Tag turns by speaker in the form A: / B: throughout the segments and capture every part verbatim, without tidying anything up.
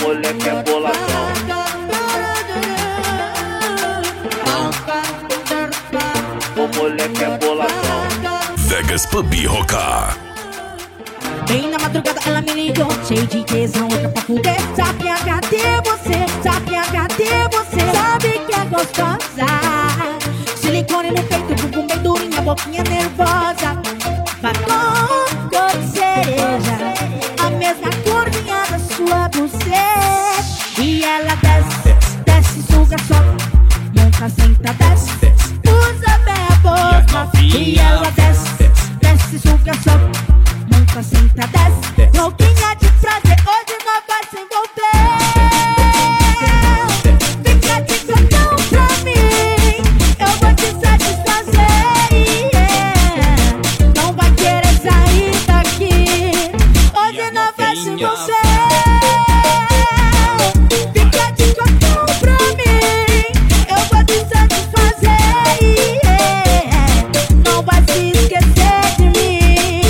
A: moleque é boladão. O moleque é boladão.
B: Vegas Pub Roca.
C: Bem na madrugada ela me ligou, cheio de tesão, louca pra fuder. Sabe cadê você? Sabe cadê você? Sabe que é gostosa. Silicone no peito, bumbum bem durinha, boquinha nervosa. Batom cor de cereja, a mesma corzinha da sua buceta. E ela desce, desce, suga, sobe, monta, senta, desce, usa bem a boca. E ela desce, desce, suga, sobe, monta, senta, desce, louquinha de prazer, hoje nós vai se envolver. Fica de cantão pra mim, eu vou te satisfazer, yeah. Não vai querer sair daqui, hoje nós vai se envolver. Fica de cantão pra mim, eu vou te satisfazer, yeah. Não vai se esquecer de mim.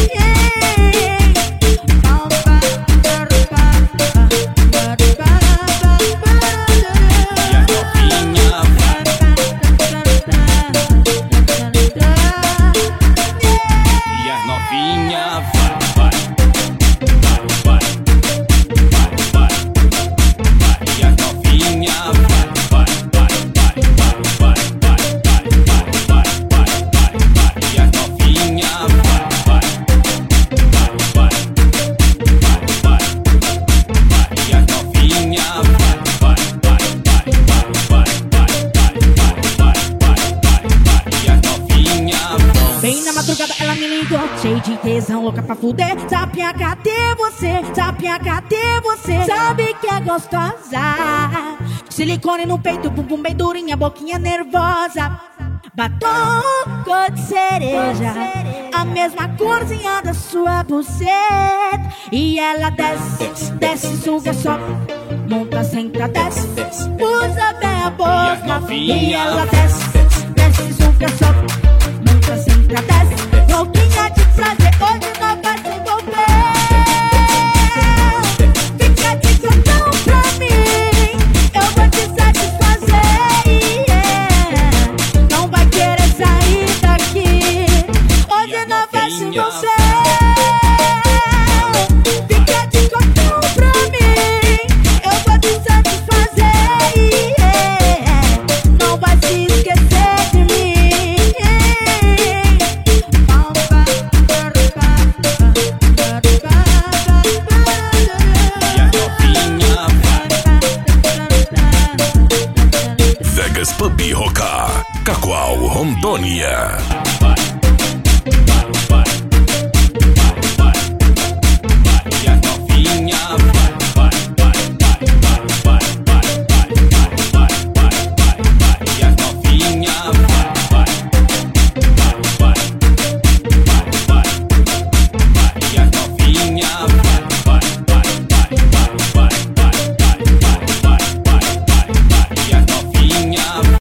C: Bem na madrugada ela me ligou, cheio de tesão, louca pra fuder. Sabe cadê você? Sabe cadê você? Sabe que é gostosa. Silicone no peito, bumbum bem durinha, boquinha nervosa. Batom cor de cereja, a mesma corzinha da sua buceta. E ela desce, desce, suga, sobe, monta, senta, desce, usa bem a boca. E ela desce, desce, suga, sobe, monta, senta, desce, louquinha de prazer, hoje nós vai se envolver. Fica de cantão pra mim, eu vou te satisfazer, yeah. Não vai querer sair daqui, hoje nós vai se envolver. Fica de cantão pra mim, eu vou te satisfazer, yeah. Não vai se esquecer de mim.
B: Vegas Pub Roca, Cacoal, Rondônia.